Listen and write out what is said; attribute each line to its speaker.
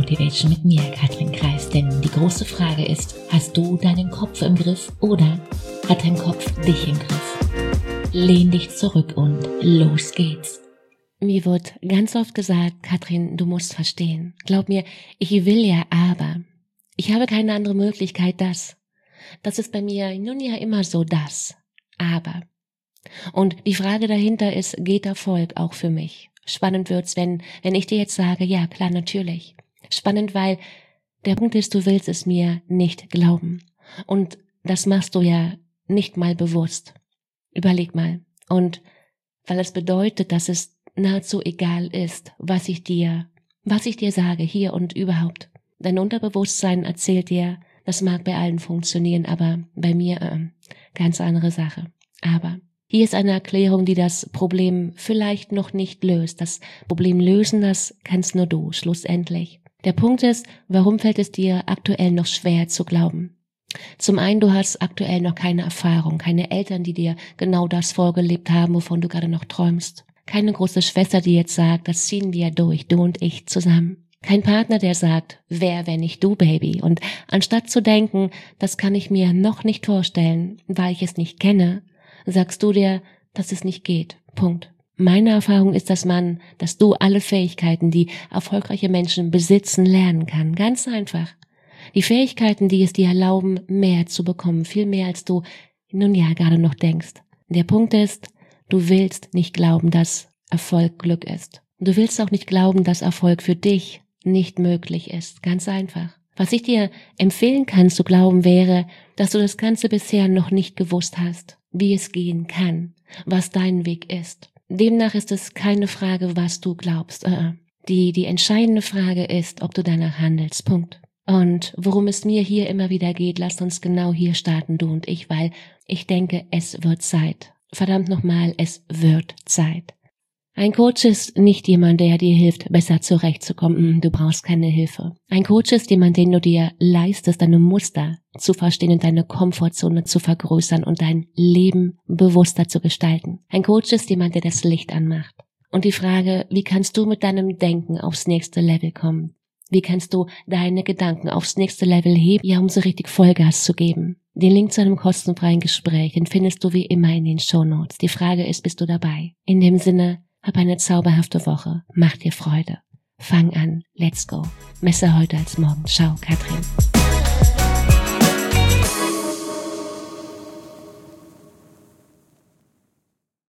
Speaker 1: Motivation mit mir, Katrin Kreis. Denn die große Frage ist, hast du deinen Kopf im Griff oder hat dein Kopf dich im Griff? Lehn dich zurück und los geht's. Mir wird ganz oft gesagt, Katrin, du musst verstehen. Glaub mir, ich will ja, aber ich habe keine andere Möglichkeit, das. Das ist bei mir nun ja immer so, das. Aber. Und die Frage dahinter ist, geht Erfolg auch für mich? Spannend wird's, wenn ich dir jetzt sage, ja klar, natürlich. Spannend, weil der Punkt ist, du willst es mir nicht glauben. Und das machst du ja nicht mal bewusst. Überleg mal. Und weil es bedeutet, dass es nahezu egal ist, was ich dir sage, hier und überhaupt. Dein Unterbewusstsein erzählt dir, das mag bei allen funktionieren, aber bei mir ganz andere Sache. Aber hier ist eine Erklärung, die das Problem vielleicht noch nicht löst. Das Problem lösen, das kannst nur du, schlussendlich. Der Punkt ist, warum fällt es dir aktuell noch schwer zu glauben? Zum einen, du hast aktuell noch keine Erfahrung, keine Eltern, die dir genau das vorgelebt haben, wovon du gerade noch träumst. Keine große Schwester, die jetzt sagt, das ziehen wir durch, du und ich zusammen. Kein Partner, der sagt, wer, wenn nicht du, Baby? Und anstatt zu denken, das kann ich mir noch nicht vorstellen, weil ich es nicht kenne, sagst du dir, dass es nicht geht. Punkt. Meine Erfahrung ist, dass du alle Fähigkeiten, die erfolgreiche Menschen besitzen, lernen kann. Ganz einfach. Die Fähigkeiten, die es dir erlauben, mehr zu bekommen. Viel mehr, als du nun ja gerade noch denkst. Der Punkt ist, du willst nicht glauben, dass Erfolg Glück ist. Du willst auch nicht glauben, dass Erfolg für dich nicht möglich ist. Ganz einfach. Was ich dir empfehlen kann zu glauben wäre, dass du das Ganze bisher noch nicht gewusst hast, wie es gehen kann, was dein Weg ist. Demnach ist es keine Frage, was du glaubst. Die entscheidende Frage ist, ob du danach handelst. Punkt. Und worum es mir hier immer wieder geht, lasst uns genau hier starten, du und ich, weil ich denke, es wird Zeit. Verdammt nochmal, es wird Zeit. Ein Coach ist nicht jemand, der dir hilft, besser zurechtzukommen. Du brauchst keine Hilfe. Ein Coach ist jemand, den du dir leistest, deine Muster zu verstehen und deine Komfortzone zu vergrößern und dein Leben bewusster zu gestalten. Ein Coach ist jemand, der das Licht anmacht. Und die Frage, wie kannst du mit deinem Denken aufs nächste Level kommen? Wie kannst du deine Gedanken aufs nächste Level heben, ja, um so richtig Vollgas zu geben? Den Link zu einem kostenfreien Gespräch, den findest du wie immer in den Shownotes. Die Frage ist, bist du dabei? In dem Sinne, hab eine zauberhafte Woche. Mach dir Freude. Fang an. Let's go. Besser heute als morgen. Ciao, Katrin.